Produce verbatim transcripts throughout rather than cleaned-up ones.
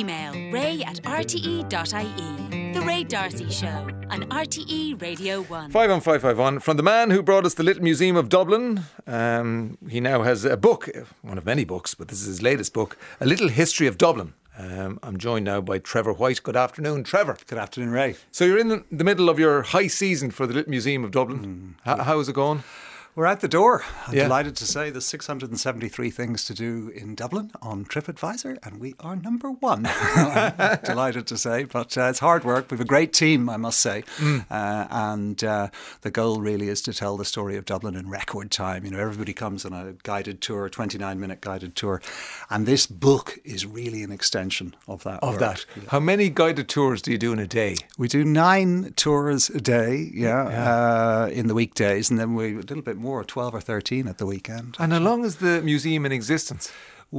email ray at r t e dot i e. The Ray D'Arcy Show on R T E Radio one. five one five five one. From the man who brought us the Little Museum of Dublin. Um, he now has a book, one of many books, but this is his latest book, A Little History of Dublin. Um, I'm joined now by Trevor White. Good afternoon, Trevor. Good afternoon, Ray. So you're in the, the middle of your high season for the Little Museum of Dublin. Mm, H- how is it going? We're out the door. I'm yeah. delighted to say there's six hundred seventy-three things to do in Dublin on TripAdvisor, and we are number one. I'm delighted to say, but uh, it's hard work. We have a great team, I must say, mm. uh, and uh, the goal really is to tell the story of Dublin in record time. You know, everybody comes on a guided tour, a twenty-nine minute guided tour, and this book is really an extension of that. Of work. that. Yeah. How many guided tours do you do in a day? We do nine tours a day, yeah, yeah. Uh, in the weekdays, and then we a little bit more. twelve or thirteen at the weekend. And how long is the museum in existence?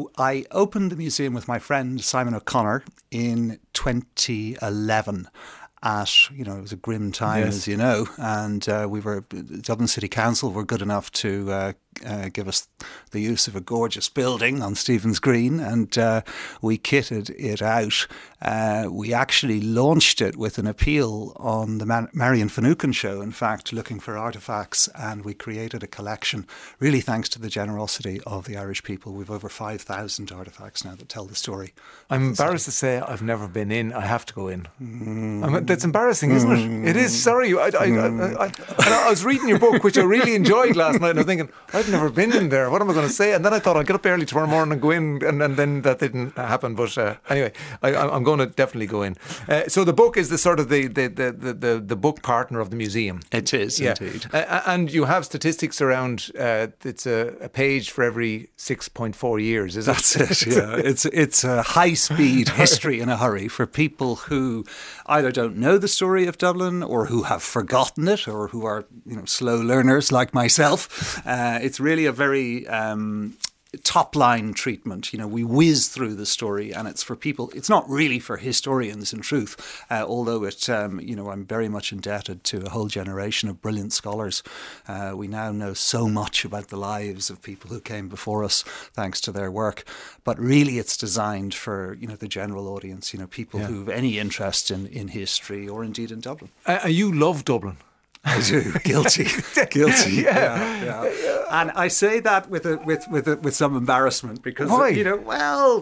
I opened the museum with my friend Simon O'Connor in twenty eleven. At, you know, it was a grim time, yes. as you know, and uh, we were, Dublin City Council were good enough to uh, uh, give us the use of a gorgeous building on Stephen's Green, and uh, we kitted it out. Uh, we actually launched it with an appeal on the Mar- Marion Finucane show, in fact, looking for artefacts, and we created a collection, really thanks to the generosity of the Irish people. We've over five thousand artefacts now that tell the story. I'm embarrassed to say I've never been in. I have to go in. Mm. That's embarrassing, isn't it? It is. Sorry. I, I, I, I, I was reading your book, which I really enjoyed last night, and I was thinking, I've never been in there. What am I going to say? And then I thought I'd get up early tomorrow morning and go in, and, and then that didn't happen. But uh, anyway, I, I'm going to definitely go in. Uh, so the book is the sort of the the, the, the, the the book partner of the museum. It is, yeah. indeed. Uh, and you have statistics around, uh, it's a, a page for every six point four years, is it? That's it, yeah. it's, it's a high-speed history in a hurry for people who either don't know the story of Dublin or who have forgotten it or who are, you know, slow learners like myself. Uh, it's really a very um, top-line treatment. You know, we whiz through the story, and it's for people. It's not really for historians, in truth, uh, although it, um, you know, I'm very much indebted to a whole generation of brilliant scholars. Uh, we now know so much about the lives of people who came before us, thanks to their work. But really, it's designed for, you know, the general audience. You know, people yeah. who have any interest in in history or indeed in Dublin. Uh, you love Dublin. I do. Guilty. Guilty. Yeah. yeah, yeah. And I say that with a, with with a, with some embarrassment because, Why? you know, well,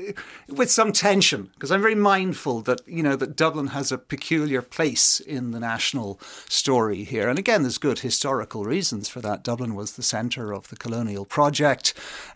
with some tension, because I'm very mindful that, you know, that Dublin has a peculiar place in the national story here. And again, there's good historical reasons for that. Dublin was the centre of the colonial project.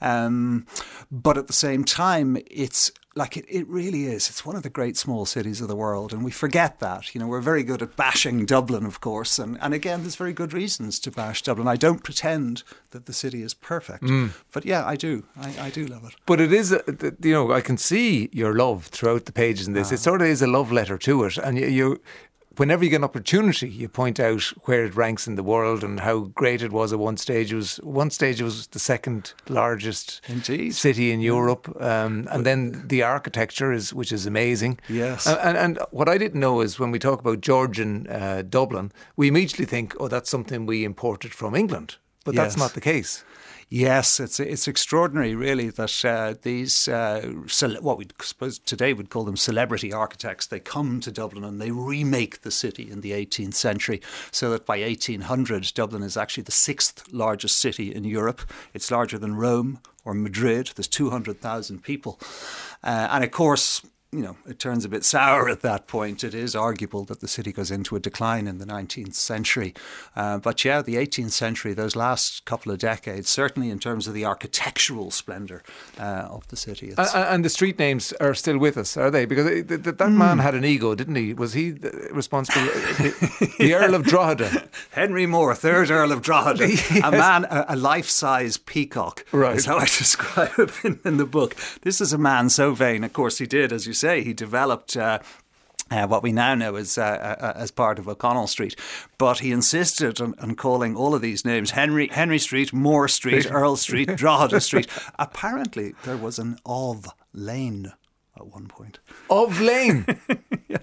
Um, but at the same time, it's Like it, it really is. It's one of the great small cities of the world, and we forget that. You know, we're very good at bashing Dublin, of course, and, and again, there's very good reasons to bash Dublin. I don't pretend that the city is perfect, mm. but yeah, I do. I, I do love it. But it is, a, you know, I can see your love throughout the pages in this. Ah. It sort of is a love letter to it, and you. you Whenever you get an opportunity, you point out where it ranks in the world and how great it was at one stage. It was one stage it was the second largest Indeed. city in Europe, um, and then the architecture is, which is amazing. Yes. And, and, and what I didn't know is when we talk about Georgian uh, Dublin, we immediately think, oh, that's something we imported from England, but yes. that's not the case. Yes, it's it's extraordinary, really, that uh, these, uh, cele- what we suppose today would call them celebrity architects, they come to Dublin and they remake the city in the eighteenth century, so that by eighteen hundred, Dublin is actually the sixth largest city in Europe. It's larger than Rome or Madrid. There's two hundred thousand people. Uh, and of course, you know, it turns a bit sour at that point. It is arguable that the city goes into a decline in the nineteenth century. Uh, but yeah, the eighteenth century, those last couple of decades, certainly in terms of the architectural splendour uh, of the city. And, and the street names are still with us, are they? Because that, that mm. man had an ego, didn't he? Was he responsible? the, the Earl of Drogheda. Henry Moore, third Earl of Drogheda. Yes. A man, a, a life-size peacock, right. is how I describe him in, in the book. This is a man so vain. Of course, he did, as you say, he developed uh, uh, what we now know as uh, uh, as part of O'Connell Street, but he insisted on, on calling all of these names Henry Henry Street, Moore Street, Earl Street, Drogheda Street. Apparently, there was an Of Lane at one point. Of Lane. Yeah.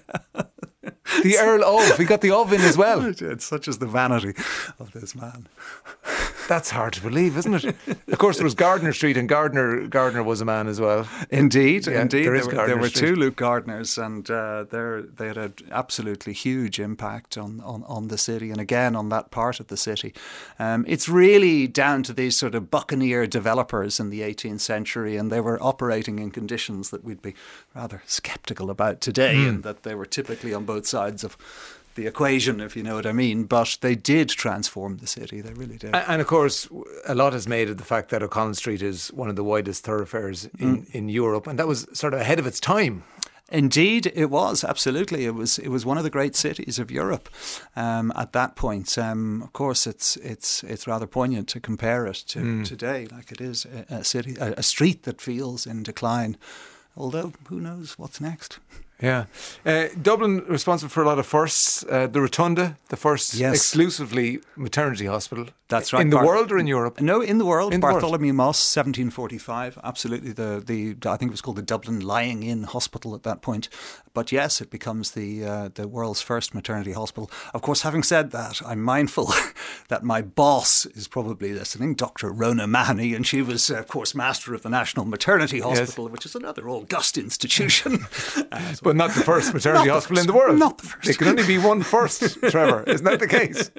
The Earl of. He got the of in as well. It's such as the vanity of this man. That's hard to believe, isn't it? Of course, there was Gardner Street, and Gardner Gardner was a man as well. Indeed, Yeah, indeed. there There, is were, Gardner there were Street. two Luke Gardners, and uh, they're- they had an absolutely huge impact on, on, on the city, and again on that part of the city. Um, it's really down to these sort of buccaneer developers in the eighteenth century, and they were operating in conditions that we'd be rather sceptical about today, Mm. and that they were typically on both sides of the equation, if you know what I mean. But they did transform the city, they really did. And, and of course, a lot is made of the fact that O'Connell Street is one of the widest thoroughfares in, Mm. in Europe, and that was sort of ahead of its time. Indeed, it was absolutely. It was. It was one of the great cities of Europe um, at that point. Um, of course, it's it's it's rather poignant to compare it to Mm. today. Like it is a, a city, a, a street that feels in decline. Although, who knows what's next? Yeah. Uh, Dublin responsible for a lot of firsts. Uh, the Rotunda, the first Yes. exclusively maternity hospital. That's right. In the Bar- world or in Europe? No, in the world. In the world. Bartholomew Moss, seventeen forty-five. Absolutely. The, the I think it was called the Dublin Lying In Hospital at that point. But yes, it becomes the uh, the world's first maternity hospital. Of course, having said that, I'm mindful that my boss is probably listening, Doctor Rona Mahoney, and she was, uh, of course, master of the National Maternity Hospital, which is another august institution. Uh, so- But not the first maternity Not the hospital in first. the world. Not the first. There can only be one first, Trevor. Isn't that the case?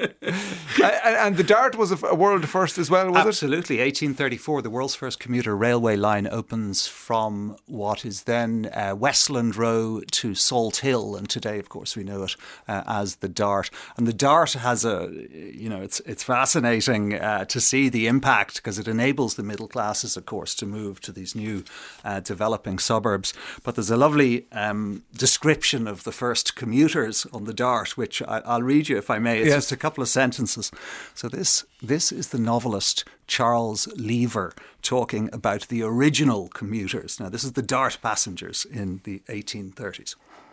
and, and the Dart was a, f- a world first as well, was Absolutely. eighteen thirty-four, the world's first commuter railway line opens from what is then uh, Westland Row to Salt Hill, and today, of course, we know it uh, as the Dart. And the Dart has a, you know, it's it's fascinating uh, to see the impact, because it enables the middle classes, of course, to move to these new uh, developing suburbs. But there's a lovely um, description of the first commuters on the Dart, which I, I'll read you if I may. It's Yes. just a couple of sentences. So this this is the novelist Charles Lever talking about the original commuters. Now, this is the Dart passengers in the eighteen thirties.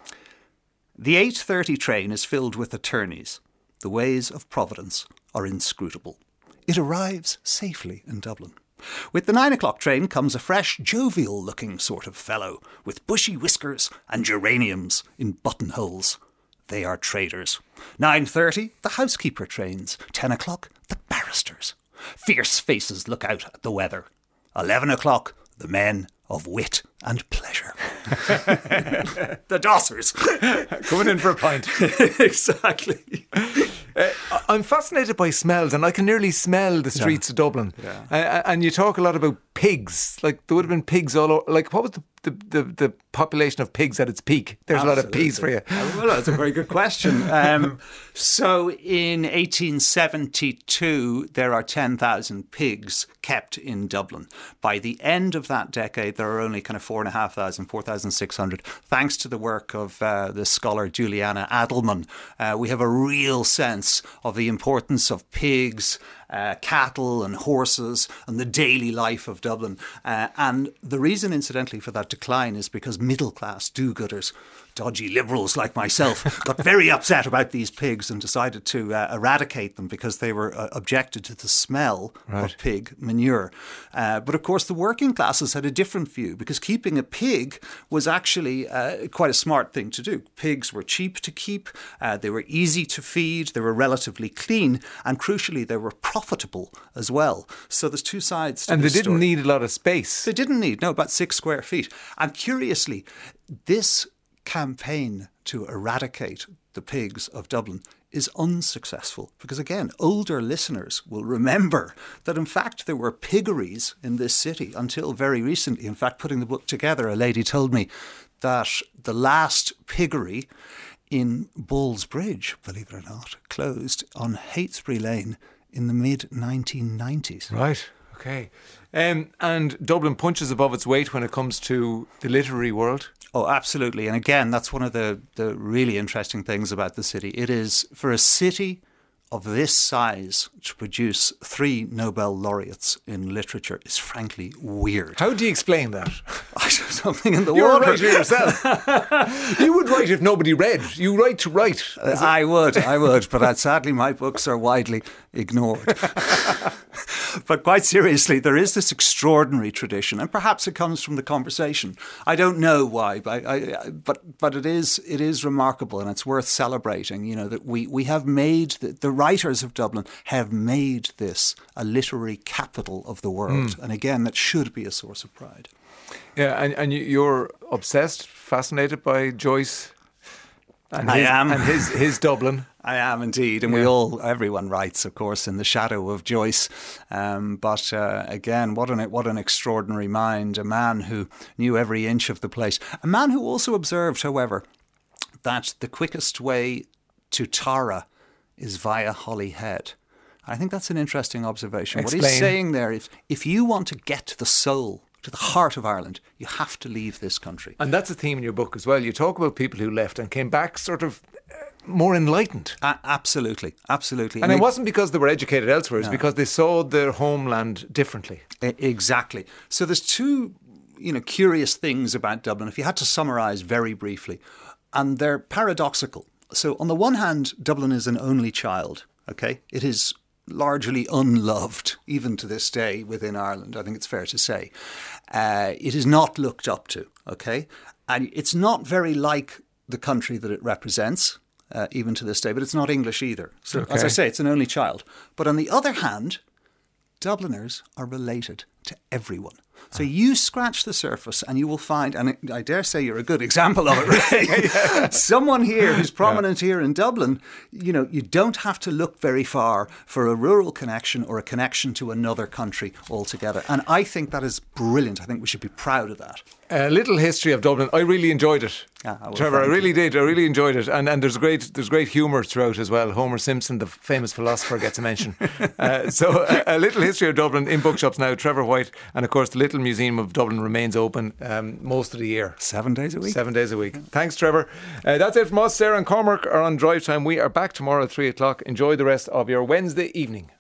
The eight thirty train is filled with attorneys. The ways of Providence are inscrutable. It arrives safely in Dublin. With the nine o'clock train comes a fresh, jovial-looking sort of fellow with bushy whiskers and geraniums in buttonholes. They are traders. nine thirty, the housekeeper trains. ten o'clock, the barristers. Fierce faces look out at the weather. eleven o'clock, the men of wit and pleasure. The dossers. Coming in for a pint. Exactly. Uh, I'm fascinated by smells, and I can nearly smell the streets of Dublin. Yeah. Uh, and you talk a lot about pigs. Like, there would have been pigs all over. Like, what was the the, the, the population of pigs at its peak? There's a lot of peas for you. Well, that's a very good question. Um, so in eighteen seventy-two, there are ten thousand pigs kept in Dublin. By the end of that decade, there are only kind of four thousand five hundred, four thousand six hundred. Thanks to the work of uh, the scholar Juliana Adelman, uh, we have a real sense of the importance of pigs, Uh, cattle and horses and the daily life of Dublin. Uh, and the reason, incidentally, for that decline is because middle-class do-gooders, dodgy liberals like myself, got very upset about these pigs and decided to uh, eradicate them because they were uh, objected to the smell Right. of pig manure. Uh, but, of course, the working classes had a different view, because keeping a pig was actually uh, quite a smart thing to do. Pigs were cheap to keep, uh, they were easy to feed, they were relatively clean, and crucially, they were profitable as well. So there's two sides to And they this didn't story. need a lot of space. They didn't need, no, about six square feet. And curiously, this campaign to eradicate the pigs of Dublin is unsuccessful, because, again, older listeners will remember that, in fact, there were piggeries in this city until very recently. In fact, putting the book together, a lady told me that the last piggery in Bulls Bridge, believe it or not, closed on Heytesbury Lane in the mid nineteen nineties. Right, okay. Um, and Dublin punches above its weight when it comes to the literary world. Oh, absolutely. And again, that's one of the, the really interesting things about the city. It is, for a city of this size, to produce three Nobel laureates in literature is frankly weird. How do you explain that? Something in the You're a water. writer yourself. You would write if nobody read. You write to write. I would, I would, but uh, sadly my books are widely ignored. But quite seriously, there is this extraordinary tradition, and perhaps it comes from the conversation. I don't know why, but I, I, but but it is it is remarkable, and it's worth celebrating. You know that we we have made the, the writers of Dublin have made this a literary capital of the world. Mm. And again, that should be a source of pride. Yeah, and, and you're obsessed, fascinated by Joyce and I his, am. and his, his Dublin. I am indeed, and yeah. we all, everyone writes, of course, in the shadow of Joyce. Um, but uh, again, what an what an extraordinary mind! A man who knew every inch of the place. A man who also observed, however, that the quickest way to Tara is via Holyhead. I think that's an interesting observation. Explain. What he's saying there is, if you want to get to the soul, to the heart of Ireland, you have to leave this country. And that's a theme in your book as well. You talk about people who left and came back sort of more enlightened. Uh, absolutely, absolutely. And, and it, it wasn't because they were educated elsewhere, it's no. because they saw their homeland differently. I, exactly. So there's two, you know, curious things about Dublin, if you had to summarise very briefly, and they're paradoxical. So on the one hand, Dublin is an only child, okay? It is largely unloved, even to this day within Ireland, I think it's fair to say. Uh, it is not looked up to, okay? And it's not very like the country that it represents, uh, even to this day, but it's not English either. So, okay. as I say, it's an only child. But on the other hand, Dubliners are related to everyone. So you scratch the surface and you will find, and I dare say you're a good example of it, Ray. yeah. Someone here who's prominent yeah. here in Dublin, you know, you don't have to look very far for a rural connection or a connection to another country altogether. And I think that is brilliant. I think we should be proud of that. A little history of Dublin. I really enjoyed it. Ah, well, Trevor, I really you. did. I really enjoyed it. And and there's great there's great humour throughout as well. Homer Simpson, the famous philosopher, gets a mention. uh, so a, a little history of Dublin in bookshops now. Trevor White. And of course the Little Museum of Dublin remains open um, most of the year. Seven days a week. Seven days a week. Yeah. Thanks, Trevor. Uh, that's it from us. Sarah and Cormac are on Drive Time. We are back tomorrow at three o'clock. Enjoy the rest of your Wednesday evening.